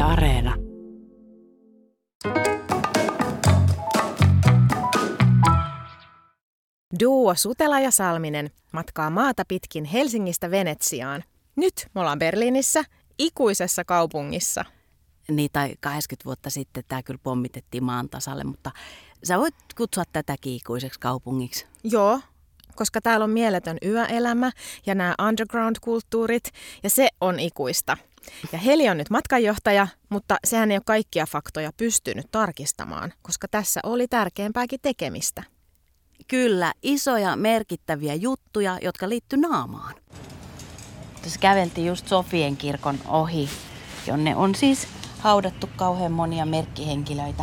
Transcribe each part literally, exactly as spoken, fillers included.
Areena. Duo Sutela ja Salminen matkaa maata pitkin Helsingistä Venetsiaan. Nyt me ollaan Berliinissä, ikuisessa kaupungissa. Niin, tai kahdeksankymmentä vuotta sitten tämä kyllä pommitettiin maan tasalle, mutta sä voit kutsua tätäkin ikuiseksi kaupungiksi. Joo, koska täällä on mieletön yöelämä ja nämä underground-kulttuurit, ja se on ikuista. Ja Heli on nyt matkanjohtaja, mutta sehän ei ole kaikkia faktoja pystynyt tarkistamaan, koska tässä oli tärkeämpääkin tekemistä. Kyllä, isoja merkittäviä juttuja, jotka liittyy naamaan. Tässä käveltiin just Sofien kirkon ohi, jonne on siis haudattu kauhean monia merkkihenkilöitä.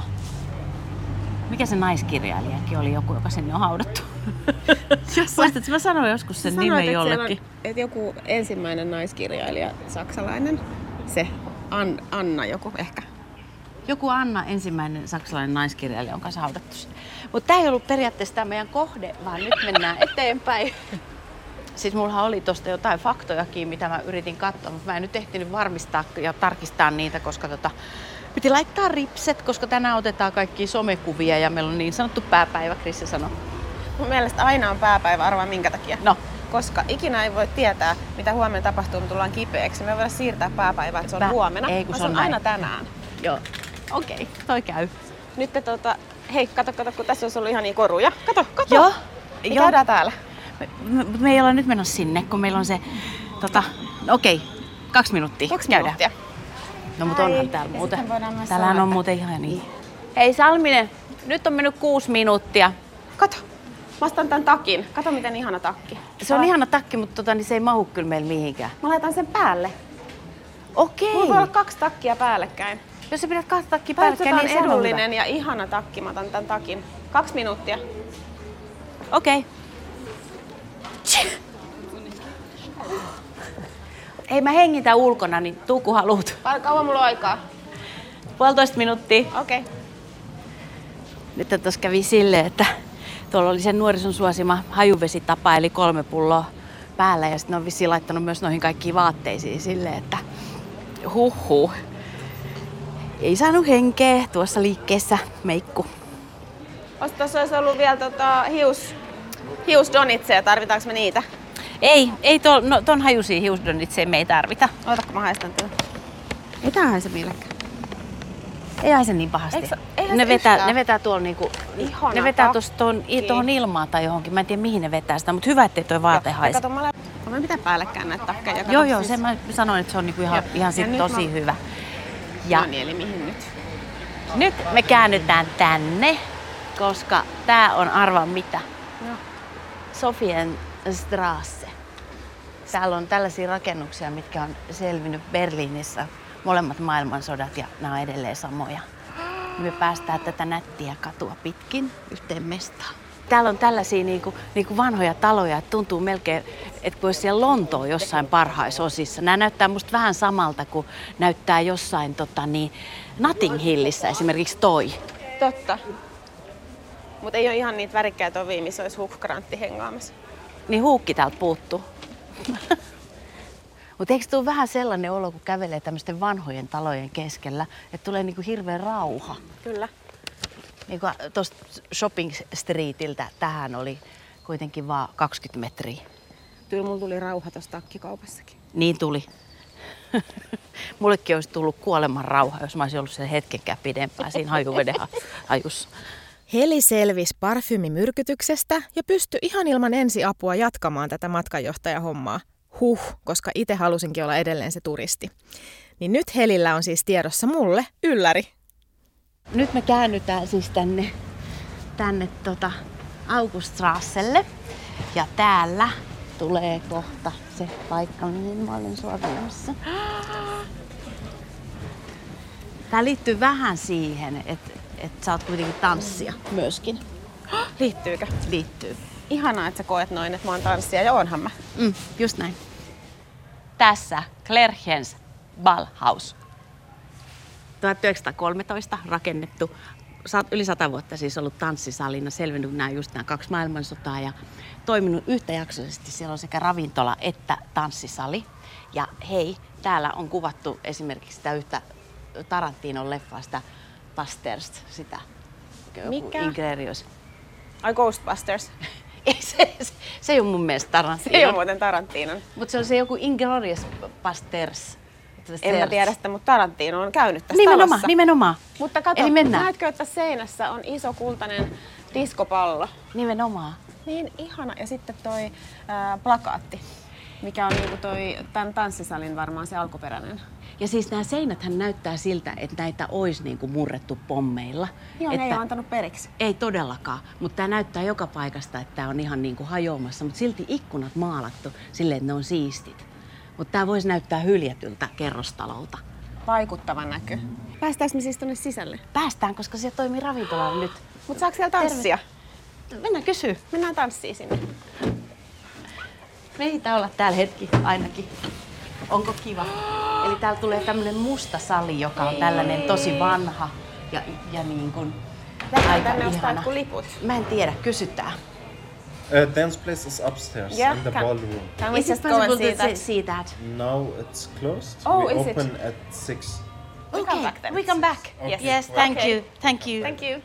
Mikä se naiskirjailijakin oli joku, joka sinne on haudattu? Muistatko, mä sanoin joskus sen nimen jollekin? On, että joku ensimmäinen naiskirjailija, saksalainen, se An, Anna joku ehkä. Joku Anna, ensimmäinen saksalainen naiskirjailija, on kanssa haudattu. Mutta tämä ei ollut periaatteessa tämä meidän kohde, vaan nyt mennään eteenpäin. Siis mullahan oli tosta jotain faktojakin, mitä mä yritin katsoa, mutta mä en nyt ehtinyt varmistaa ja tarkistaa niitä, koska tota, piti laittaa ripset, koska tänään otetaan kaikkia somekuvia ja meillä on niin sanottu pääpäivä, Krisse sanoi. Mun mielestä aina on pääpäivä, arvaa minkä takia. No. Koska ikinä ei voi tietää, mitä huomenna tapahtuu, kun tullaan kipeäksi. Me ei voida siirtää pääpäivää, että se on Pä- huomenna, ei, kun se on, on aina tänään. Joo, okei, okay, toi käy. Nyt te, tota, hei, kato, kato, kun tässä olisi ollut ihan niin koruja. Kato, kato. Joo. Me käydään täällä. Me, me, me ei olla nyt menossa sinne, kun meillä on se, tota, okei, okay, kaksi minuuttia. Kaksi käydään. minuuttia. No mutta onhan täällä muuten. Täällähän on muuten ihan niin. niin. Hei Salminen, nyt on mennyt kuusi minuuttia. Kato, mä ostan tän takin. Kato miten ihana takki. Se on Tää... ihana takki, mutta tota, niin se ei mahu kyllä meillä mihinkään. Mä laitan sen päälle. Okei. Mulla voi olla kaksi takkia päällekkäin. Jos sä pidät kahta takkia päällekkäin, niin se on edullinen hyvä. ja ihana takki. Mä otan tän takin. Kaksi minuuttia. Okei. Okay. Hei, mä hengitän ulkona, niin tuu kun haluut. Kauan mulla on aikaa? Puolitoista minuuttia. Okei. Okay. Nyt tuossa kävi silleen, että tuolla oli sen nuorison suosima hajuvesitapa, eli kolme pulloa päällä. Ja sitten ne on vissiin laittanut myös noihin kaikkiin vaatteisiin silleen, että huh huh. Ei saanut henkeä tuossa liikkeessä meikku. Tuossa olisi ollut vielä tota, hius, hiusdonitseja, tarvitaanko me niitä? Ei, ei ton, no, ton hajuisia hiusdonitseja me ei tarvita. Oota, kun mä haistan tuon. Ei tää haise millekään. Ei haise niin pahasti. Eikö, ne, vetää, ne vetää tuolla niinku, ihana ne vetää tuossa tuohon ilmaan tai johonkin. Mä en tiedä mihin ne vetää sitä, mutta hyvä ettei toi vaate haise. Kato, mä mä pitää päällekään näitä takkeja. Joo, joo, siis... sen mä sanoin, että se on niinku ihan, ihan sit tosi mä... hyvä. Ja... No niin, eli mihin nyt? Nyt me käännytään tänne, koska tää on arvaa mitä. No. Sofienstrasse. Täällä on tällaisia rakennuksia, mitkä on selvinnyt Berliinissä. Molemmat maailmansodat ja nämä on edelleen samoja. Me päästään tätä nättiä katua pitkin yhteen mestaan. Täällä on tällaisia niinku, niinku vanhoja taloja, että tuntuu melkein, että kun olisi siellä Lontoon jossain parhaissa osissa. Nämä näyttää musta vähän samalta kuin näyttää jossain tota, niin, Notting Hillissä esimerkiksi toi. Totta. Mutta ei ole ihan niitä värikkäitä ovia, missä olisi hukkgrantti hengaamassa. Niin huukki täältä puuttuu. Mutta eikö tule vähän sellainen olo, kun kävelee tämmöisten vanhojen talojen keskellä, että tulee niinku hirveä rauha? Kyllä. Niin kuin tuosta shopping streetiltä tähän oli kuitenkin vaan kaksikymmentä metriä. Kyllä mulla tuli rauha tuossa takkikaupassakin. Niin tuli. Mullekin olisi tullut kuoleman rauha, jos mä olisin ollut sen hetkenkään pidempään siinä hajuveden hajussa. Heli selvisi parfyymimyrkytyksestä ja pystyi ihan ilman ensiapua jatkamaan tätä matkanjohtajahommaa. Huh, koska itse halusinkin olla edelleen se turisti. Niin nyt Helillä on siis tiedossa mulle ylläri. Nyt me käännytään siis tänne, tänne tota Auguststrasselle. Ja täällä tulee kohta se paikka, mihin mä olen sua viemässä. Tää liittyy vähän siihen, että et sä oot kuitenkin tanssia myöskin. Liittyykö? Liittyy. Ihanaa, että sä koet noin, että mä oon tanssia ja oonhan mä. Mm, just näin. Tässä Klerchens Ballhaus. tuhatyhdeksänsataakolmetoista rakennettu, yli sata vuotta siis ollut tanssisalina, selvinnyt nämä just nämä kaksi maailmansotaa ja toiminut yhtäjaksoisesti. Siellä on sekä ravintola että tanssisali. Ja hei, täällä on kuvattu esimerkiksi sitä yhtä Tarantinon leffasta Busters, sitä. Mikä? Inglorious. Ai Ghostbusters. Ei, se, se, se ei ole mun mielestä Tarantinon. Se ei ole muuten Tarantinon. Mutta se on se joku Inglorious Busters. En mä tiedä sitä, mutta Tarantino on käynyt tässä nimenomaan, talossa. Nimenomaan, Mutta kato, eli mennään. näetkö, että seinässä on iso kultainen diskopallo? Nimenomaan. Niin ihana. Ja sitten toi ää, plakaatti, mikä on niinku toi tämän tanssisalin varmaan se alkuperäinen. Ja siis nämä seinäthän näyttää siltä, että näitä olisi niinku murrettu pommeilla. Joo, että ne ei ole antanut periksi. Ei todellakaan, mutta tämä näyttää joka paikasta, että tämä on ihan niinku hajoamassa, mutta silti ikkunat maalattu silleen, että ne on siistit. Mutta tämä voisi näyttää hyljätyltä kerrostalolta. Vaikuttava näky. Päästäänkö me siis tonne sisälle? Päästään, koska siellä toimii ravintola nyt. Mut saako siellä tanssia? Terve. Mennään kysyä. Mennään tanssiin sinne. Meitä olla täällä hetki ainakin. Onko kiva? Eli täällä tulee tämmönen musta sali, joka on tällainen tosi vanha ja, ja niin kuin aika tänne ostaa ihana. jotkut liput. Mä en tiedä, kysytään. Uh, dance place is upstairs Yeah, in the can- ballroom. Can we Is it just go and possible see to that? see that? Now it's closed. Oh, we is it? open at six. We Okay, come back then. we come back. Yes. Yes, thank Okay. you, thank you. Thank you.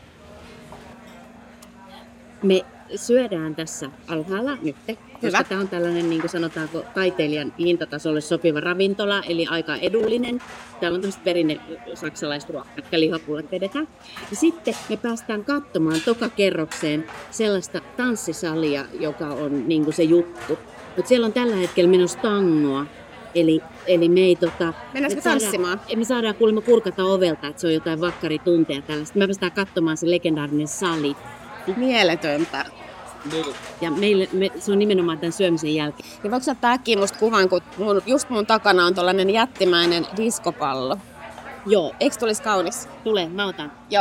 Me syödään tässä alhaalla nyt, koska tämä on tällainen, niin kuin sanotaanko, taiteilijan hintatasolle sopiva ravintola, eli aika edullinen. Täällä on tämmöiset perinne saksalaiset ruokat, lihapullat vedetään. Ja sitten me päästään katsomaan tokakerrokseen sellaista tanssisalia, joka on niin kuin se juttu. Mutta siellä on tällä hetkellä menossa tangoa. Eli, eli me ei tota... Mennäänkö me saadaan- tanssimaan? Me saadaan kuulemma kurkata ovelta, että se on jotain vakkaritunteja tällaista. Me päästään katsomaan se legendaarinen sali. Mieletöntä. Ja meille, me, se on nimenomaan tämän syömisen jälkeen. Ja voiko ottaa äkkiä musta kuvan, kun mun, just mun takana on tollanen jättimäinen diskopallo. Joo, Eikö tulisi kaunis? tulee, mä otan. Joo.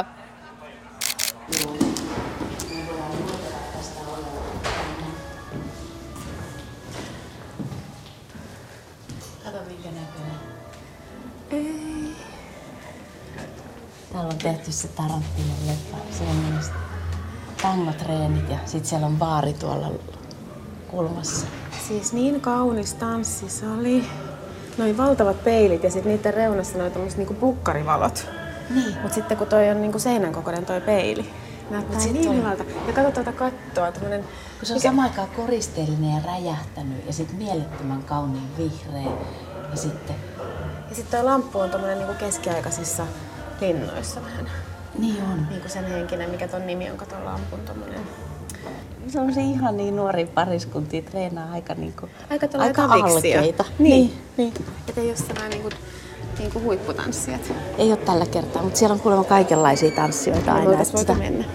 Kato minkä näköinen. Ei. Täällä on tehty se Tarantinon leffa. Siellä on myös tangotreenit ja sit siellä on baari tuolla kulmassa. Siis niin kaunis tanssisali. Noin valtavat peilit ja sitten niiden reunassa noin tommoset niinku pukkarivalot. Niin. Mut sitten kun toi on niinku seinän kokoinen toi peili, näyttää sit niin toi- hyvältä. Ja kato tuota kattoa, tämmönen... Kun se on samaan aikaan koristeellinen ja räjähtänyt ja sit mielettömän kauniin vihreä. Ja sitten... Ja sitten toi lamppu on tommonen niinku keskiaikaisissa linnoissa vähän. Niin on. Niinku sen henkinen, mikä ton nimi on, katon lampun tommonen. Se on se ihan niin nuori pariskuntia treenaa aika niinku... Aika tuolla aika taviksia. alkeita. Niin, niin. Et ei oo sellainen niinku, niinku huipputanssijat. Ei ole tällä kertaa, mutta siellä on kuulemma kaikenlaisia tanssijoita aina. Voitais että voitu sitä- mennä.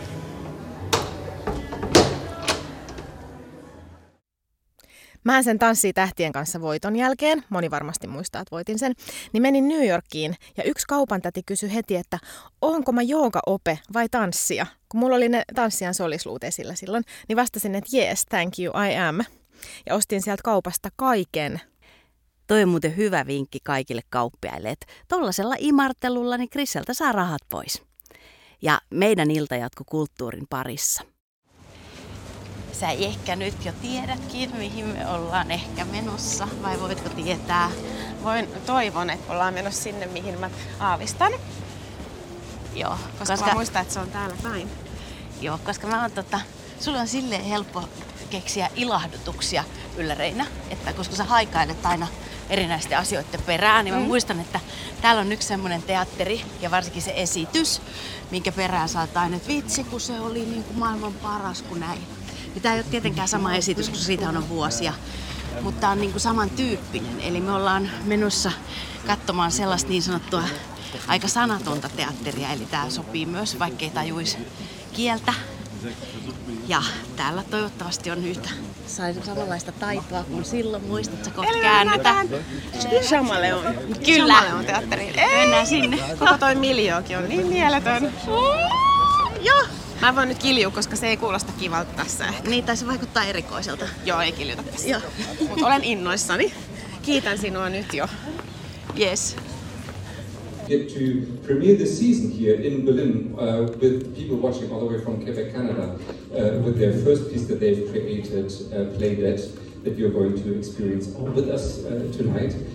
Mä sen tanssii tähtien kanssa voiton jälkeen, moni varmasti muistaa, että voitin sen, niin menin New Yorkiin ja yksi kaupantäti kysyi heti, että onko mä joogaope vai tanssia? Kun mulla oli ne tanssijan solisluut esillä silloin, niin vastasin, että yes, thank you, I am. Ja ostin sieltä kaupasta kaiken. Toi on muuten hyvä vinkki kaikille kauppiaille, että tollasella imartelulla niin Kriseltä saa rahat pois. Ja meidän ilta jatkuu kulttuurin parissa. Sä ehkä nyt jo tiedätkin, mihin me ollaan ehkä menossa, vai voitko tietää? Voin, toivon, että ollaan menossa sinne, mihin mä aavistan. Joo, Koska, koska... mä muistan, että se on täällä päin. Joo, koska mä oon tota, sulla on silleen helppo keksiä ilahdutuksia ylläreinä, että koska sä haikailet aina erinäisten asioiden perään, niin mä mm. muistan, että täällä on yksi semmoinen teatteri ja varsinkin se esitys, minkä perään sä oot aina, että vitsi, kun se oli niin kuin maailman paras kuin näin. Ja tää ei ole tietenkään sama esitys, koska siitä on vuosia, mutta tää on niin kuin samantyyppinen. Eli me ollaan menossa katsomaan sellaista niin sanottua aika sanatonta teatteria, eli tää sopii myös, vaikkei tajuisi kieltä. Ja täällä toivottavasti on yhtä samanlaista taitoa kuin silloin. Muistatko, kohta käännytään? Chamaleon. Kyllä. Chamaleon teatteri. Mennään sinne. Koko toi miljookin on niin mieletön. Joo. Mä voin nyt kiljua, koska se ei kuulosta kivalta tässä ehkä. Niin, tai se vaikuttaa erikoiselta. Joo, ei kiljuta tässä. Joo. Mut olen innoissani. Kiitän sinua nyt jo. Yes. Get to premiere this season here in Berlin uh, with people watching all the way from Quebec, Canada, uh, with their first piece that they've created, uh, Play Dead, that you're going to experience all with us uh, tonight.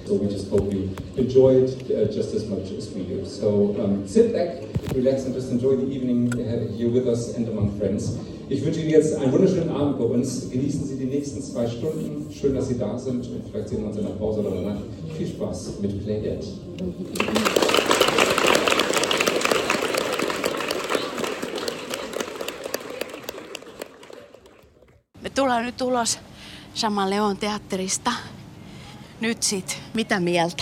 So we just hope you enjoy it uh, just as much as we do. So um, sit back, relax and just enjoy the evening here with us and among friends. Ich wünsche Ihnen jetzt einen wunderschönen Abend bei uns. Genießen Sie die nächsten zwei Stunden. Schön, dass Sie da sind und vielleicht sehen wir uns in der Pause oder danach. Viel Spaß mit Play Dead. Me tullaan nyt ulos Chamaleon teatterista. Nyt sit, mitä mieltä?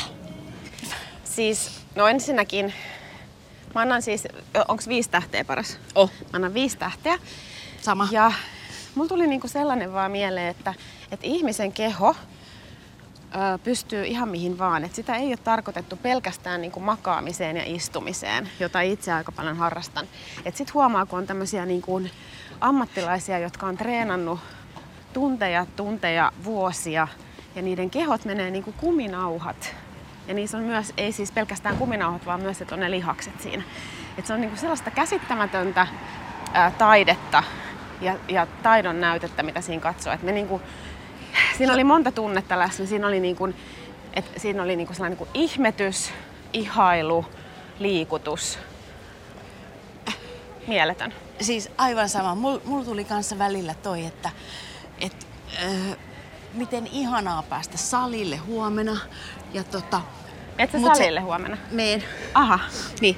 Siis, no ensinnäkin, mä annan siis, onks viisi tähteä paras? Oh. Mä annan viisi tähteä. Sama. Ja mulla tuli niinku sellainen vaan mieleen, että, että ihmisen keho ö, pystyy ihan mihin vaan. Että sitä ei ole tarkoitettu pelkästään niinku makaamiseen ja istumiseen, jota itse aika paljon harrastan. Et sit huomaa, kun on tämmöisiä niinku ammattilaisia, jotka on treenannut tunteja, tunteja, vuosia, ja niiden kehot menee niin kuin kuminauhat. Ja niissä on myös, ei siis pelkästään kuminauhat, vaan myös, että on ne lihakset siinä. Et se on niin kuin sellaista käsittämätöntä ää, taidetta ja, ja taidon näytettä, mitä siinä katsoo. Et me niin kuin, siinä oli monta tunnetta läsnä. Siinä oli, niin kuin, et siinä oli niin kuin sellainen niin kuin ihmetys, ihailu, liikutus. Mieletön. Siis aivan sama. Mulla mul tuli kanssa välillä toi, että et, äh, miten ihanaa päästä salille huomenna. Ja tota, et sä mut salille se, huomenna? Meen. Aha. Niin.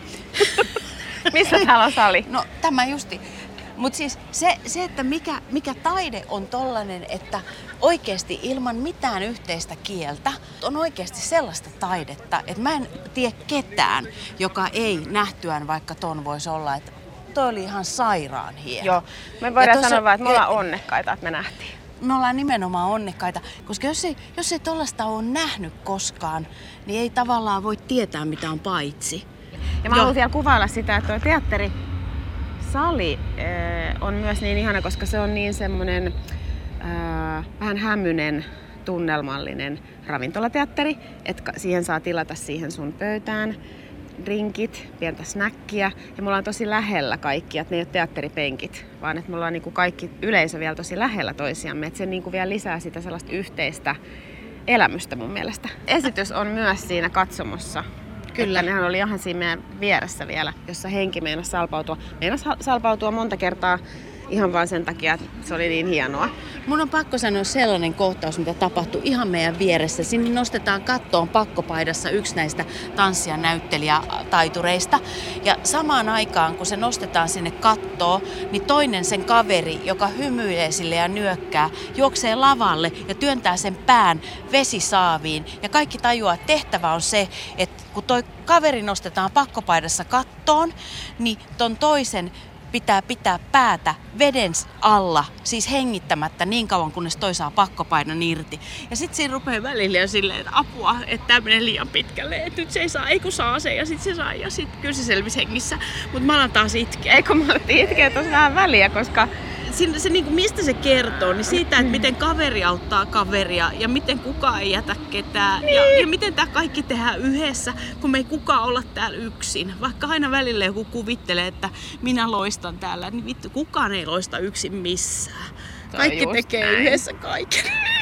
Missä täällä on sali? No tämä justi. Mut siis se, se että mikä, mikä taide on tollanen, että oikeesti ilman mitään yhteistä kieltä on oikeesti sellaista taidetta, että mä en tiedä ketään, joka ei nähtyään vaikka ton voisi olla, että toi oli ihan sairaan hieno. Joo, me voidaan tossa, sanoa vaan, että me ollaan onnekkaita, että me nähtiin. Me ollaan nimenomaan onnekkaita, koska jos ei, jos ei tollaista ole nähnyt koskaan, niin ei tavallaan voi tietää, mitä on paitsi. Ja mä haluan vielä kuvailla sitä, että tuo teatterisali äh, on myös niin ihana, koska se on niin semmoinen äh, vähän hämynen, tunnelmallinen ravintolateatteri, että siihen saa tilata siihen sun pöytään drinkit, pientä snäkkiä, ja mulla on tosi lähellä kaikki, että ne ei ole teatteripenkit, vaan että mulla on niinku kaikki yleisö vielä tosi lähellä toisiamme, että se niinku vielä lisää sitä sellaista yhteistä elämystä mun mielestä. Esitys on myös siinä katsomossa. Kyllä. Että nehän oli ihan siinä meidän vieressä vielä, jossa henki meinasi salpautua. Meinasi salpautua monta kertaa ihan vaan sen takia, että se oli niin hienoa. Mun on pakko sanoa sellainen kohtaus, mitä tapahtui ihan meidän vieressä. Sinne nostetaan kattoon pakkopaidassa yksi näistä tanssia näyttelijätaitureista. Ja samaan aikaan, kun se nostetaan sinne kattoon, niin toinen sen kaveri, joka hymyilee sille ja nyökkää, juoksee lavalle ja työntää sen pään vesisaaviin. Ja kaikki tajuaa, että tehtävä on se, että kun toi kaveri nostetaan pakkopaidassa kattoon, niin ton toisen pitää pitää päätä veden alla, siis hengittämättä niin kauan, kunnes toi saa pakkopainon irti. Ja sit siinä rupeaa välillä jo silleen, että apua, että tää menee liian pitkälle, että nyt se ei saa, ei kun saa se, ja sit se saa, ja sit kyllä se selvisi hengissä. Mut mä alan taas itkeä. Eikö mä alettiin itkeä tossa vähän väliä, koska Se, se, niin kuin, mistä se kertoo, niin siitä, että miten kaveri auttaa kaveria ja miten kukaan ei jätä ketään. Niin. Ja, ja miten tämä kaikki tehdään yhdessä, kun me ei kukaan olla täällä yksin. Vaikka aina välillä joku kuvittelee, että minä loistan täällä, niin vittu, kukaan ei loista yksin missään. Kaikki tekee näin. Yhdessä kaiken.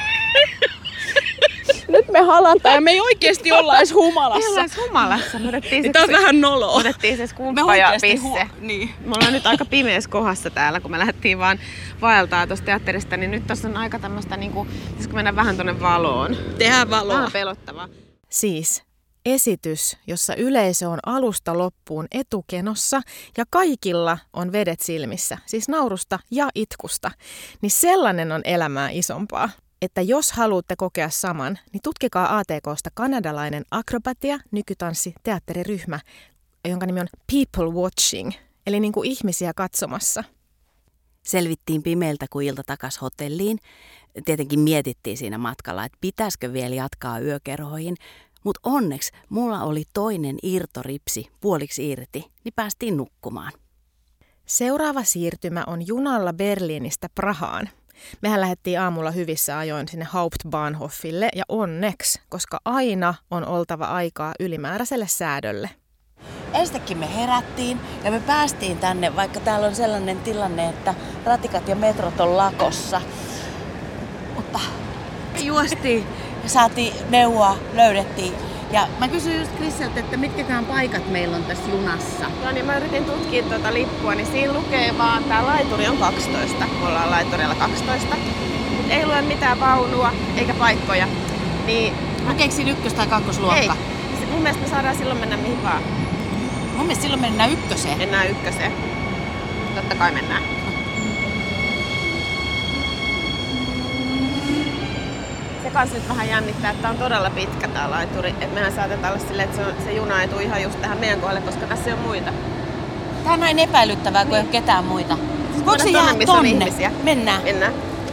Nyt me halataan ja me ei oikeesti olla edes humalassa. Me ollaan edes humalassa. Me otettiin se, tää on vähän noloa. Otettiin se skumppa ja pisse. Hu- niin. Me ollaan nyt aika pimeässä kohdassa täällä, kun me lähdettiin vaan vaeltaa tuosta teatterista, niin nyt tässä on aika tämmöstä niinku, pitäisikö mennä vähän tonne valoon. Tehdään valoa. Vähän pelottavaa. Siis esitys, jossa yleisö on alusta loppuun etukenossa ja kaikilla on vedet silmissä, siis naurusta ja itkusta, niin sellainen on elämää isompaa. Että jos haluatte kokea saman, niin tutkikaa A T K:sta kanadalainen akrobatia, nykytanssi, teatteriryhmä, jonka nimi on People Watching, eli niin kuin ihmisiä katsomassa. Selvittiin pimeältä, kun ilta takas hotelliin. Tietenkin mietittiin siinä matkalla, että pitäisikö vielä jatkaa yökerhoihin, mutta onneksi mulla oli toinen irtoripsi puoliksi irti, niin päästiin nukkumaan. Seuraava siirtymä on junalla Berliinistä Prahaan. Mehän lähdettiin aamulla hyvissä ajoin sinne Hauptbahnhofille ja onneksi, koska aina on oltava aikaa ylimääräiselle säädölle. Ensinnäkin me herättiin ja me päästiin tänne, vaikka täällä on sellainen tilanne, että ratikat ja metrot on lakossa. Mutta juostiin saatiin neuvoa, löydettiin. Ja mä kysyin just Krisseltä, että mitkäkään paikat meillä on tässä junassa. No niin, mä yritin tutkia tuota lippua, niin siinä lukee vaan, tää laituri on kaksitoista. Me ollaan laiturilla kaksitoista. Mut ei lue mitään vaunua eikä paikkoja. Niin Mä keksin ykkös- tai kakkosluokka. ei. Mun mielestä me saadaan silloin mennä mihin vaan. Mun mielestä silloin mennään ykköseen. Mennään ykköseen. Totta kai mennään. Se kans nyt vähän jännittää, että tää on todella pitkä tää laituri. Et mehän saatetaan olla silleen, että se, on, se juna ei tule ihan just tähän meidän kohdalle, koska tässä ei ole muita. Tää on näin epäilyttävää, kun ei ole ketään muita. Voiko se Mennään jäädä missä on tonne? ihmisiä. Mennään. Mennään.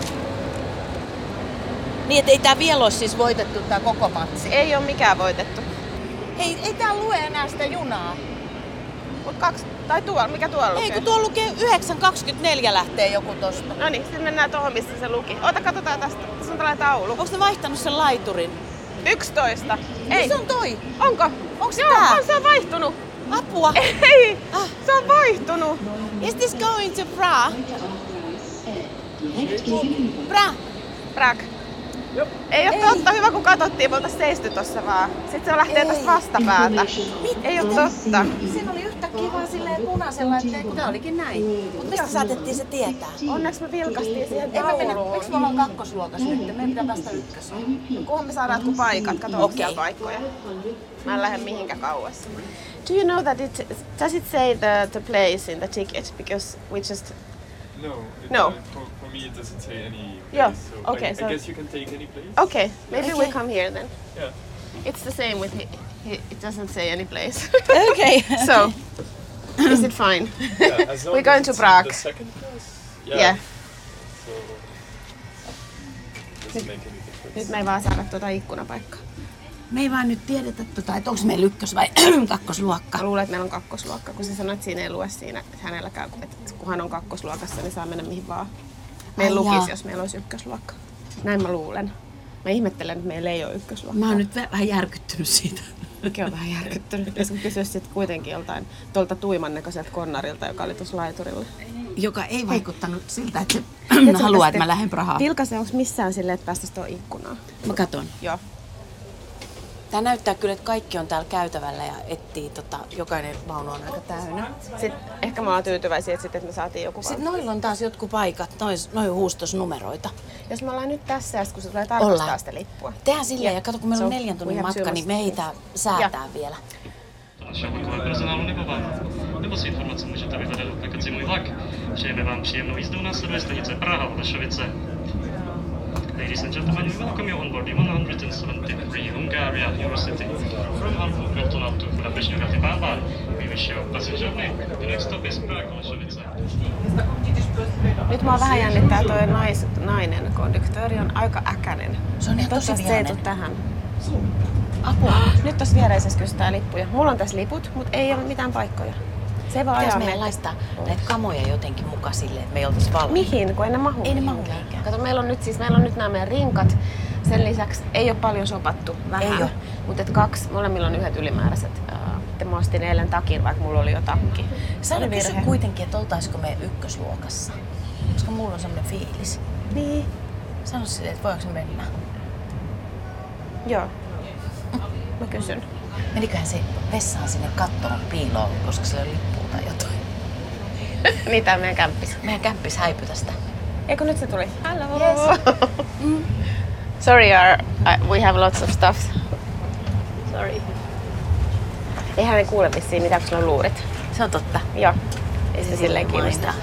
Niin, että ei tää vielä olisi siis voitettu tää koko matsi. Ei ole mikään voitettu. Hei, ei tää lue enää sitä junaa. Mut kaksi, tai tuolla, mikä tuolla lukee? Ei, kun tuolla lukee yhdeksän kaksikymmentäneljä lähtee joku tosta. No niin, sitten mennään tuohon, missä se luki. Ota, katsotaan tästä. Tässä on tällainen taulu. Onko ne vaihtanut sen laiturin? yksitoista. Ei. Se on toi. Onko? Onko se Joo, tää? on, se on vaihtunut. Apua. Ei, Ah. se on vaihtunut. Is this going to Prague? Prague. Prague. Ei ole totta, hyvä kun katsottiin, me oltais seisty tossa vaan. Sitten se lähtee tästä vastapäätä. Ei ole totta. Siinä oli yhtäkkiä vaan silleen punaisella, että tää olikin näin. Mut mistä saatettiin se tietää? Onneksi me vilkastiin siihen Ei me mennä, tauluun. miksi me ollaan kakkosluokassa nyt? Meidän pitää päästä ykköseen. Kunhan me saadaan jotkut paikat, kato onko Okei. siellä paikkoja. Mä en lähde mihinkään kauas. Do you know that it, does it say the, the place in the ticket? Because we just... No. It, No. uh, for, for me, it doesn't say any place. Yeah, So okay, I, so- I guess you can take any place. Okay, maybe we Okay. come here then. Yeah. It's the same with he, he, it doesn't say any place. Okay. So, is it fine? Yeah, as long We're as going to it's in Prague. The second class. Yeah. So doesn't make any difference. Nyt me ei vaan saada tuota ikkunapaikkaa. Me ei vaan nyt tiedetä, tota, että onko meillä ykkös- vai kakkosluokka. Mä luulen, että meillä on kakkosluokka, kun se sanoi, että siinä ei lue siinä hänelläkään, että kun hän on kakkosluokassa, niin saa mennä mihin vaan. Meillä Ai lukisi, jaa. jos meillä olisi ykkösluokka. Näin mä luulen. Mä ihmettelen, että meillä ei ole ykkösluokkaa. Mä oon nyt vähän järkyttynyt siitä. Mäkin on vähän järkyttynyt. Pitäisikö kysyä sitten kuitenkin joltain tuolta tuiman näköiseltä konnarilta, joka oli tuossa laiturilla. Joka ei vaikuttanut siltä, että se Tiedätkö, haluaa, mitä että mä te- lähden Prahaan. Vilkaise, onko missään silleen, että päästäisiin tuohon ikkunaan? Mä katon. Joo. Tää näyttää kyllä, että kaikki on täällä käytävällä ja etsii, tota, jokainen vaunu on aika täynnä. Sitten ehkä me ollaan tyytyväisiä, että, sit, että me saatiin joku Sitten vaan. noilla on taas jotkut paikat, noin noi huustosnumeroita. Jos me ollaan nyt tässä, ja sit kun se tulee tarkastaa Ollaan. sitä lippua. Tehdään silleen, ja kato kun meillä on So, neljän we tunnin have matka, two niin me ehditään säätää vielä. Šablonové personálu nebo vám, nebo si informace můžete vyhledat v aplikaci Můj vlak. Přejeme vám příjemnou jízdu, následuje stanice Praha Holešovice. Ladies and gentlemen, we welcome you on board the one hundred seventy-three Hungaria Eurocity. From Hamburg, Altona to Budapest, New Gatipaava. We wish you a pleasant journey. The next stop is Prague Holešovice. Nyt mua vähän jännittää toi nais, nainen konduktööri on aika äkäinen. Se on ihan tosi Toivottavasti se ei tuu vihainen. tähän. Apua. Nyt tossa viereisessä kysytään lippuja. Mulla on tässä liput, mutta ei ole mitään paikkoja. Se ei vaan Pitäis ajaa meidän meitä. laittaa näitä kamoja jotenkin mukaan silleen, että me ei oltais valmiita. Mihin, kun ei ne mahu Ei ne mahu mihinkään. mihinkään. Kato, meillä on nyt siis meillä on nyt nämä meidän rinkat. Sen lisäksi ei ole paljon sopattu, vähän. Ei oo. Mutta kaksi, molemmilla on yhdet ylimääräiset. Sitten mä ostin eilen takin, vaikka mulla oli jo takki. Sano Oli kysy virhe. kuitenkin, että oltaisiko me ykkösluokassa. Koska mulla on semmonen fiilis. Niin. Sano silleen, että voidaanko me mennä. Joo. Mä kysyn. Meniköhän se vessaan sinne kattoon piiloon, koska sillä oli lippua tai jotain. Niin tää on meidän kämppis. Meidän kämppis häipy tästä. Eikö nyt se tuli? Hello. Yes. Sorry, our, uh, we have lots of stuff. Sorry. Eihän ne kuule vissiin mitään, kun sulla on luurit. Se on totta. Joo. Ei se silleen kiinnosta.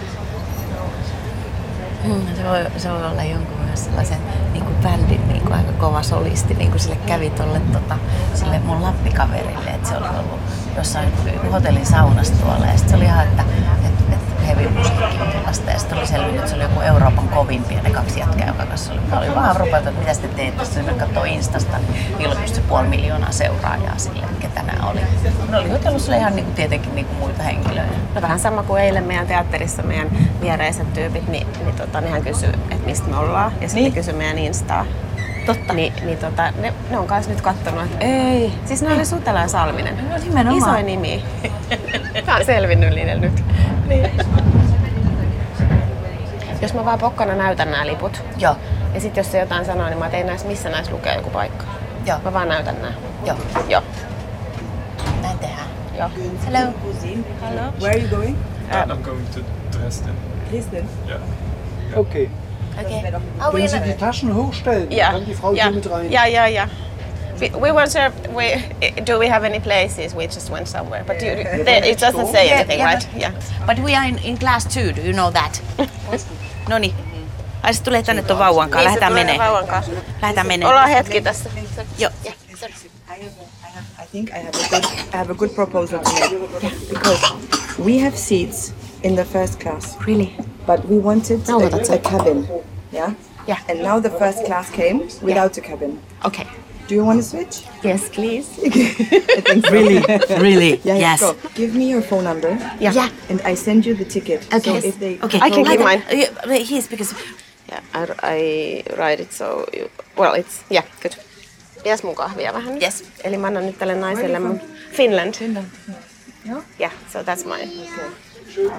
Hmm, se, voi, se voi olla jonkun myös sellaisen niin kuin bändin niin kuin aika kova solisti, niin kuin sille kävi tolle tota, sille mun lappikaverille, että se oli ollut jossain hotellin saunassa tuolla ja sit se oli ihan, että, että, että heavy musiikki on tällaista ja sitten oli selvinnyt, että se oli joku Euroopan kovimpia ne kaksi jätkää, joka kanssa oli. Mä olin vaan rupeutunut, että mitä te teette, sitten me katsoo Instasta, niin niillä oli just se puoli miljoonaa seuraajaa sille, että ketä nämä oli. Ne oli jutellut sille ihan niin kuin, tietenkin niin kuin muita henkilöitä. No vähän sama kuin eilen meidän teatterissa meidän viereiset tyypit, niin, niin tota, nehän kysyy, että mistä me ollaan. Ja sitten Niin. kysyi meidän Instaa. Totta. Niin, niin tota, ne, ne on kans nyt kattonut, että ei. Siis ne oli Sutela ja Salminen. No nimenomaan. Isoin nimi. Tää on selvinnyt niille nyt. Niin. Jos mä vaan pokkana näytän nämä liput, Joo. Ja sit jos se jotain sanoo, niin mä tein näissä, missä näissä lukee joku paikka. Joo. Mä vaan näytän nää. Joo. Joo. Näin tehdään. Joo. Hello. Hello. Where are you going? Uh, I'm going to Dresden. Dresden. Yeah. Okay. Okay. Können Sie die Taschen hochstellen? Yeah. Kann die Frau yeah. hier mit rein? Yeah, yeah, yeah. We, we weren't sure. We do we have any places? We just went somewhere, but you, there, it doesn't say Yeah, anything, yeah, right? Yeah. But we are in, in class two, do you know that? Noniin. Ai se tulee tänne tuon vauvan kanssa. Lähdetään menee. Vauvan kanssa. Lähdetään menee. Ollaan hetki tässä. Joo. I have, I have, I think I have a good, I have a good proposal to make. Because we have seats in the first class. Really? But we wanted No, a, that's a it. cabin. Yeah? Yeah. And now the first class came without a cabin. Okay. Do you want to switch? Yes, please. I think so. Really? Really? Yeah, yeah, Yes. go. Give me your phone number. Yeah. Yeah. And I send you the ticket. Okay. So if they Okay. I can give mine. He's because Yeah, I, I write it so you, well it's yeah good. Pitäis mun kahvia vähän nyt. Yes. Eli mä annan nyt tälle naiselle mun Finland. Finland. Yeah. Yeah, so that's mine. Okay.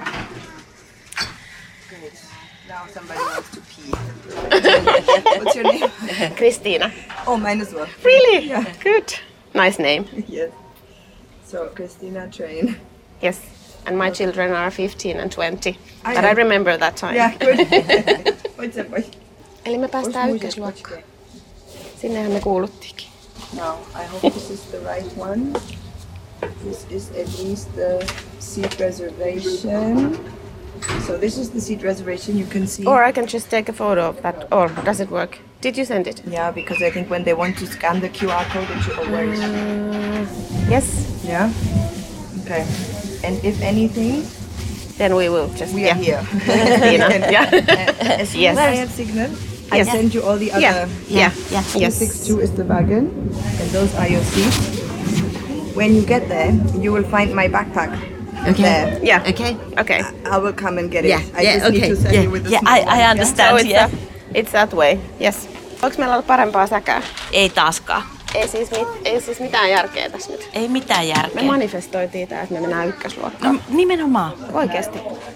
Great. Now somebody wants to pee. What's your name? Kristiina. Oh, mine as well. Really? Yeah. Good. Nice name. Yes. So Christina Train. Yes. And my children are fifteen and twenty. I But know. I remember that time. Yeah, good. What's up, boy? Eli me päästään ykkösluokkaan. Sinnehän me kuuluttiinkin. Now, I hope this is the right one. This is at least the seat reservation. So this is the seat reservation, you can see. Or I can just take a photo of that. Or does it work? Did you send it? Yeah, because I think when they want to scan the Q R code, it should always. Yes. Yeah. Okay. And if anything, Then we will just we yeah. are here. Kristiina. Yeah. As soon Yes. as I have signal, I Yes. send you all the other. Yeah. Yeah. yeah. Yes. two six two is the wagon, and those are your seats. When you get there, you will find my backpack. There. Yeah. Okay. Okay. I will come and get it. Yeah, I yeah, just okay. need to send Yeah, you with the yeah, small I- one, I yeah? understand. So it's, Yeah. that, it's that way. Yes. Onko meillä ollut parempaa säkää? Ei taaskaan. Ei siis, mit, ei siis mitään järkeä tässä nyt. Ei mitään Me järkeä. manifestoitiin tää, että me mennään ykkösluokkaan. No, nimenomaan. Oikeesti.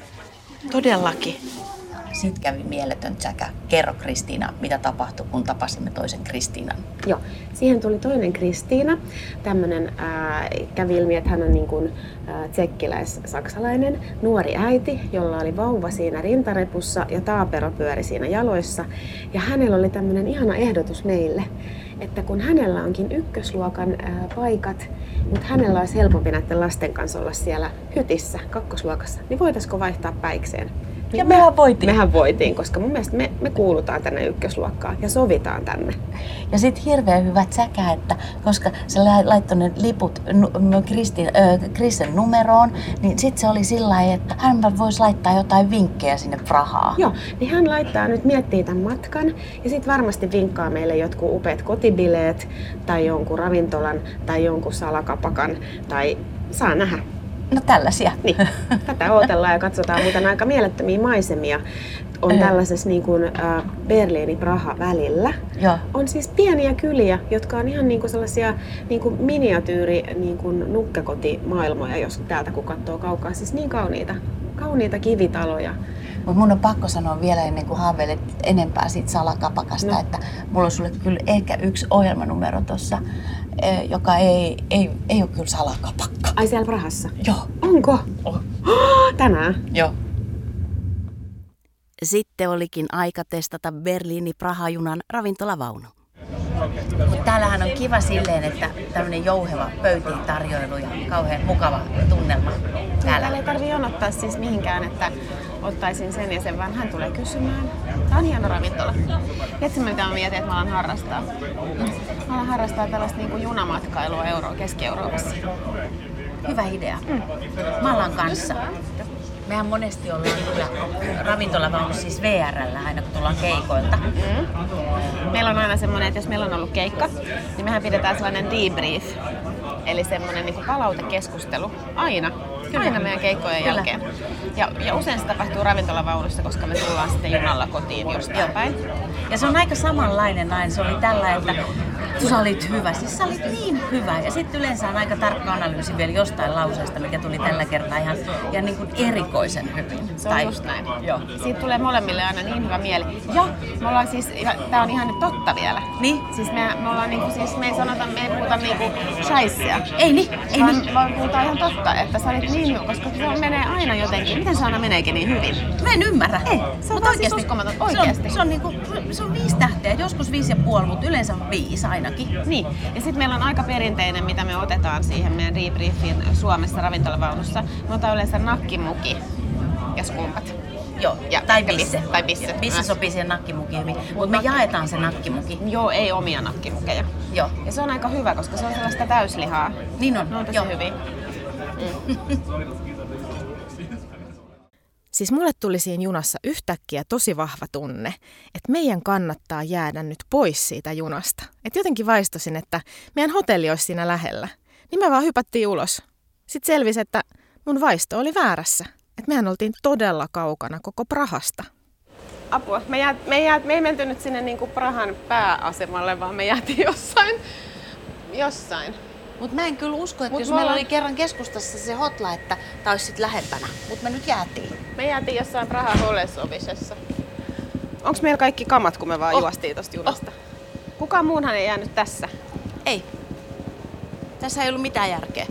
Todellakin. Sitten kävi mieletön säkä. Kerro Kristiina, mitä tapahtui, kun tapasimme toisen Kristiinan. Joo. Siihen tuli toinen Kristiina. Tämmönen ää, kävi ilmi, että hän on niin kuin ää, tsekkiläis-saksalainen nuori äiti, jolla oli vauva siinä rintarepussa ja taapero pyöri siinä jaloissa. Ja hänellä oli tämmönen ihana ehdotus meille, että kun hänellä onkin ykkösluokan ää, paikat, mutta hänellä olisi helpompi näiden lasten kanssa olla siellä hytissä kakkosluokassa, niin voitaisiko vaihtaa päikseen? Ja mehän voitiin. Mehän voitiin, koska mun mielestä me, me kuulutaan tänne ykkösluokkaan ja sovitaan tänne. Ja sitten hirveän hyvät säkä, että koska se laittoi ne liput nu, Kristin, äh, Krisen numeroon, niin sitten se oli sillä lailla, että hän voisi laittaa jotain vinkkejä sinne Prahaan. Joo, niin hän laittaa nyt, miettii tämän matkan ja sitten varmasti vinkkaa meille jotkut upeat kotibileet tai jonkun ravintolan tai jonkun salakapakan tai saa nähdä. No tällaisia. Niin, tätä odotellaan ja katsotaan muuten aika mielettömiä maisemia. On tällaisessa niin kuin, äh, Berliini-Praha välillä. Joo. On siis pieniä kyliä, jotka on ihan niin kuin sellaisia niin kuin miniatyyri niin kuin nukkekotimaailmoja, jos täältä kun katsoo kaukaa. Siis niin kauniita, kauniita kivitaloja. Mutta mun on pakko sanoa vielä ennen kuin haaveilet enempää siitä salakapakasta, No. että mulla on sulle kyllä ehkä yksi ohjelmanumero tuossa, joka ei, ei, ei ole kyllä salakapakka. Ai siellä Prahassa? Joo. Onko? Oh. Tänään? Joo. Sitten olikin aika testata Berliini-Praha-junan ravintolavaunu. Täällähän on kiva silleen, että tämmönen jouheva pöytiin tarjoilu ja kauhean mukava tunnelma täällä. Täällä ei tarvii jonottaa siis mihinkään, että ottaisin sen ja sen, vaan hän tulee kysymään. Tää on hieno ravintola. Tiedätkö mitä mä mietin, että mä alan harrastaa? Mä alan harrastaa tällaista niin kuin junamatkailua Euro- Keski-Euroopassa. Hyvä idea. Mm. Mallan kanssa. Mehän monesti ollaan kyllä ravintolavaunussa siis V R:llä aina kun tullaan keikoilta. Mm. Meillä on aina semmoinen, että jos meillä on ollut keikka, niin mehän pidetään sellainen debrief. Eli semmoinen niin kuin palautekeskustelu aina. Aina meidän keikkojen Kyllä. jälkeen. Ja, ja usein se tapahtuu ravintolavaunussa, koska me tullaan sitten junalla kotiin jostain päin. Ja se on aika samanlainen näin. Se oli tällä, että Sä olit hyvä, siis sä olit niin hyvä. Ja sitten yleensä on aika tarkka analyysi vielä jostain lauseesta, mikä tuli tällä kertaa ihan, ihan niin kuin erikoisen hyvin. Se on tai, just näin. Joo. Siitä tulee molemmille aina niin hyvä mieli. Ja me ollaan siis, tää on ihan nyt totta vielä. Niin? Siis me, me ollaan niinku, siis me ei sanota, me ei puhuta niinku shaissia. Ei niin, ei vaan, niin. Vaan puhutaan ihan totta, että sä olit niin hyvä, koska se menee aina jotenkin. Miten se aina meneekin niin hyvin? Mä en ymmärrä. Ei, se on vaan siis uskomaton. Oikeesti. Se on, se on, niinku, se on viisi tähteä, joskus viisi ja puoli, mutta yleensä viisi ainakin. Niin. Ja sitten meillä on aika perinteinen, mitä me otetaan siihen meidän debriefin Suomessa ravintolavaunussa. Me otetaan yleensä nakkimuki ja skumpat. Joo, ja tai bisse. Tai bisse. Bisse sopii siihen nakkimukiin hyvin, mutta me jaetaan se nakkimuki. Joo, ei omia nakkimukeja. Joo. Ja se on aika hyvä, koska se on sellaista täyslihaa. Niin on. Ne on tosi Joo. hyviä. Mm. Siis mulle tuli siinä junassa yhtäkkiä tosi vahva tunne, että meidän kannattaa jäädä nyt pois siitä junasta. Että jotenkin vaistosin, että meidän hotelli olisi siinä lähellä. Niin me vaan hypättiin ulos. Sitten selvisi, että mun vaisto oli väärässä. Että mehän oltiin todella kaukana koko Prahasta. Apua. Me, jää, me, jää, me ei menty nyt sinne niinku Prahan pääasemalle, vaan me jäätiin jossain. Jossain. Mutta mä en kyllä usko, että Mut jos me meillä ollaan... oli kerran keskustassa se hotla, että tää olisi sit lähempänä. Mutta me nyt jäätiin. Me jäätiin jossain Prahan Holesovicessa. Onks meillä kaikki kamat, kun me vaan oh. juostiin tosta junasta? Oh. Kukaan muunhan ei jäänyt tässä. Ei. Tässä ei ollut mitään järkeä.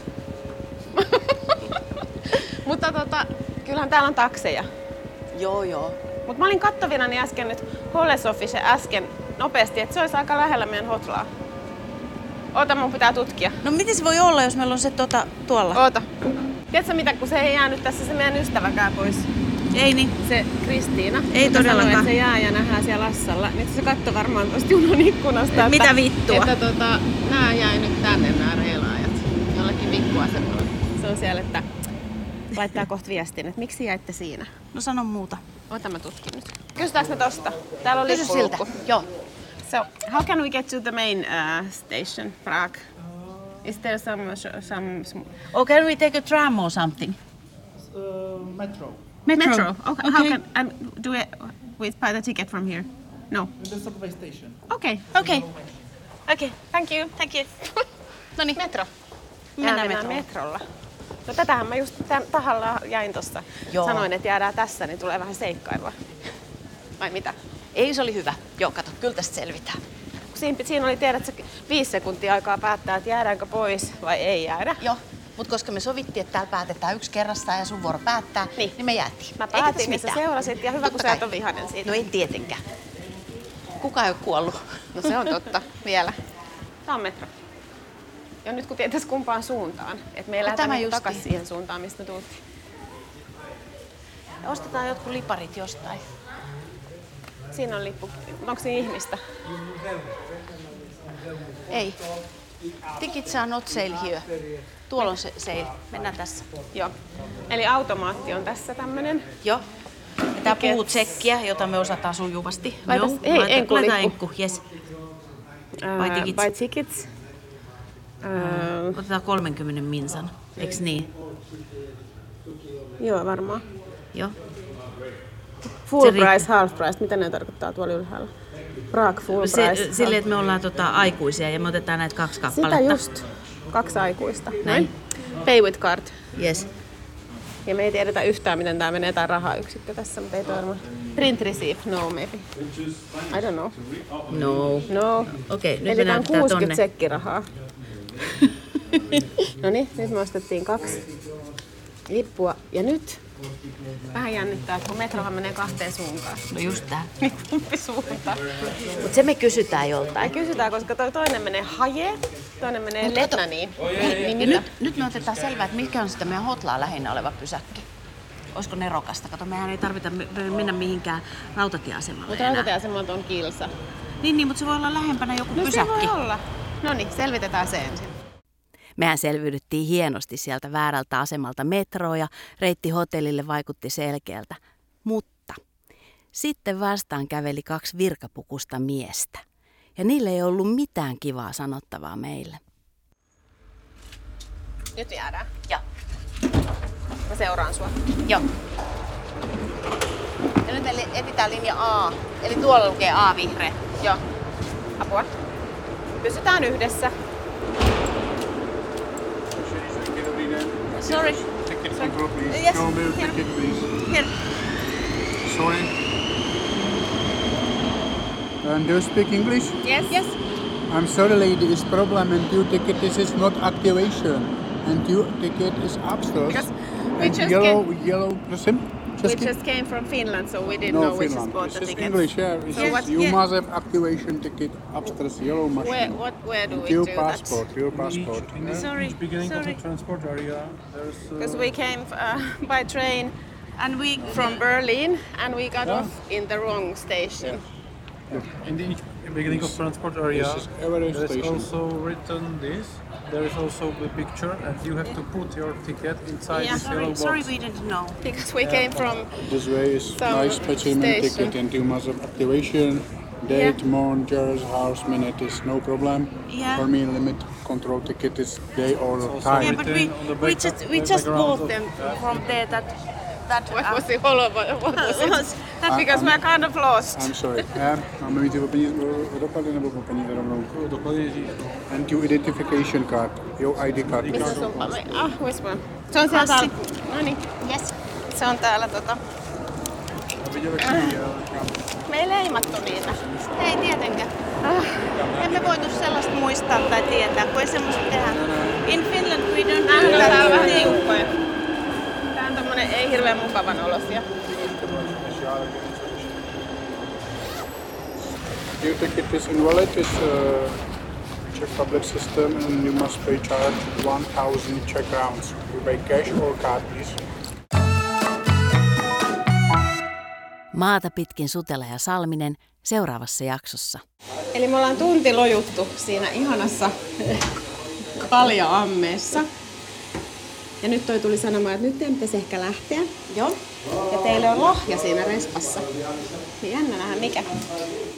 Mutta tota, kyllähän täällä on takseja. Joo, joo. Mut mä olin kattovinani äsken nyt Holesofice äsken nopeasti, että se olisi aika lähellä meidän hotlaa. Oota, mun pitää tutkia. No miten se voi olla, jos meillä on se tota, tuolla? Oota. Tiedätkö mitä, kun se ei jäänyt tässä se meidän ystäväkään pois. Ei niin. Se Kristiina. Ei todellakaan. Sanoi, että se jää ja nähdään siellä Lassalla. Nyt se katsoi varmaan tosta junan ikkunasta, että, mitä vittua? Että tota, nää jäi nyt tänne nää reilaajat. Jollekin vikkuasemalle. Se on siellä, että laittaa kohta viestin, että miksi jäitte siinä. No sano muuta. Ota mä tutkin nyt. Kysytäänkö me tosta? Täällä on Kysy siltä. lippulukku. Joo. So, how can we get to the main uh, station, Prague? Is there some, some... Or can we take a tram or something? Uh, metro. Metro. Metro. Okay. Okay. How can and do we we buy the ticket from here? No. The subway station. Okay. Okay. Okay. Thank you. Thank you. No niin. Metro. Mennään mennään metrolla. metrolla. No tätähän mä just tämän tahalla jäin tossa. Joo. Sanoin, että jäädään tässä, niin tulee vähän seikkailua. Vai mitä? Ei, se oli hyvä. Joo, kato, kyllä tästä selvitään. Siinä, siinä oli, tiedätkö, viisi sekuntia aikaa päättää, että jäädäänkö pois vai ei jäädä. Joo, mutta koska me sovittiin, että täällä päätetään yksi kerrastaan ja sun vuoro päättää, niin, niin me jäätiin. Mä Eikä päätin, tässä niin sä mitään. seurasit ja hyvä, kun Totta sä et kai. ole vihainen siitä. No ei tietenkään. Kuka ei ole kuollut? No se on totta, vielä. Tää on metro. Ja nyt kun tietäis kumpaan suuntaan, että me ei No lähdetä tämä niinku justiin. takas siihen suuntaan, mistä tultiin. Ja ostetaan jotkut liparit jostain. Siinä on lippu. Onko siinä ihmistä? Ei. Tickets are not sale here. Tuolla on se sale. Mennään tässä. Joo. Eli automaatti on tässä tämmönen. Joo. Ja tää Tickets. puhuu tsekkiä, jota me osataan sujuvasti. Laitas- Joo, ei, laita- enku laita lippu. enkku, yes. Ää, Buy tickets. Buy tickets. Ää, Otetaan kolmenkymmenen minsan. Eiks niin? joo, varmaan. Joo. Full Se price, riittää. half price. Mitä ne tarkoittaa tuolla ylhäällä? Prague full Se, price. silleen, että me ollaan tota, aikuisia ja me otetaan näitä kaksi Sitä kappaletta. just. Kaksi aikuista. Näin. Pay with card. Yes. Ja me ei tiedetä yhtään, miten tää menee tää rahayksikkö tässä, mutta ei toi varmaan. Print receipt, no maybe. I don't know. No. No. Okei, nyt Eli me tää on näytetään kuusikymmentä tonne. sekkirahaa. No niin, nyt me ostettiin kaksi lippua. Ja nyt vähän jännittää, että kun metrohan menee kahteen suuntaan. No just tää. Niin kumpi suunta? Mut se me kysytään Tai joltain. kysytään, koska toi toinen menee Haje, toinen menee Mut kato- Letnaniin. Niin Ja mitä? nyt, nyt me otetaan selvää, että mikä on sitä meidän hotlaa lähinnä oleva pysäkki. Olisiko nerokasta? Kato, mehän ei tarvita me- mennä mihinkään rautatieasemalle Mutta enää. rautatieasemalta on kilsa. Niin, niin, mutta se voi olla lähempänä joku No se pysäkki. voi olla. No niin, selvitetään se ensin. Mehän selviydyttiin hienosti sieltä väärältä asemalta metroa ja reitti hotellille vaikutti selkeältä. Mutta sitten vastaan käveli kaksi virkapukusta miestä. Ja niille ei ollut mitään kivaa sanottavaa meille. Nyt jäädään. Joo. Mä seuraan sua. Joo. Ja nyt me etsitään linja A. Eli tuolla lukee A vihreä. Joo. Apua. Pysytään yhdessä. Sorry. Ticket control, please. Yes, Show me your here. ticket, please. Here. Sorry. And do you speak English? Yes. Yes. I'm sorry, lady. This problem and your ticket this is not activation, and your ticket is upstairs. Because we and just yellow, yellow. Listen. We Just just came from Finland, so we didn't no, know which is Finland. bought This the is tickets. English, yeah. It So is- what- you yeah. must have activation ticket upstairs, yellow machine. Where, what, where do And we your do passport, that? your passport. In each, Sorry, each beginning sorry. of the transport area, there's. Uh, Because we came uh, by train And we from Berlin and we got Yeah. off in the wrong station. Look, in the each beginning of transport area, This is Everest there is station. also written this. There is also the picture, and you have to put your ticket inside Yeah. this yellow sorry, box. sorry, we didn't know. Because we came from This way is Some nice specimen station. ticket and you must have activation, date, Yeah. month, years, house, minute is no problem. Yeah. For me, limit control ticket is day or Also time. Yeah, but we, written on the we back- just we back- just background bought of- them from there. That that what uh, was the whole of what was it? was- That's because we're kind of lost. I'm sorry. Eh, máme mít ty peníze do doklady nebo po peníze rovnou? And your identification card, your I D card. Missä sun pami? Ah, which one? Se on siellä täällä. No niin. yes. Se on täällä tota. Me ei leimattu niitä. Ei tietenkään. Emme voitu sellaista muistaa tai tietää, kun ei semmoista tehdä. In Finland we don't Nää do on täällä that vähän thing. tiukkoja. Tää on tommonen ei hirveän mukavan olosia. Your ticket is invalid. It's a Czech public system and you must pay charge one thousand Czech crowns. You pay cash or card, please. Maata pitkin Sutela ja Salminen seuraavassa jaksossa. Eli me ollaan tunti lojuttu siinä ihanassa kalja-ammeessa. Ja nyt toi tuli sanomaan, että nyt teidän pitäisi ehkä lähteä. Joo. Ja teille on lahja siinä respassa. Niin jännä nähdä mikä.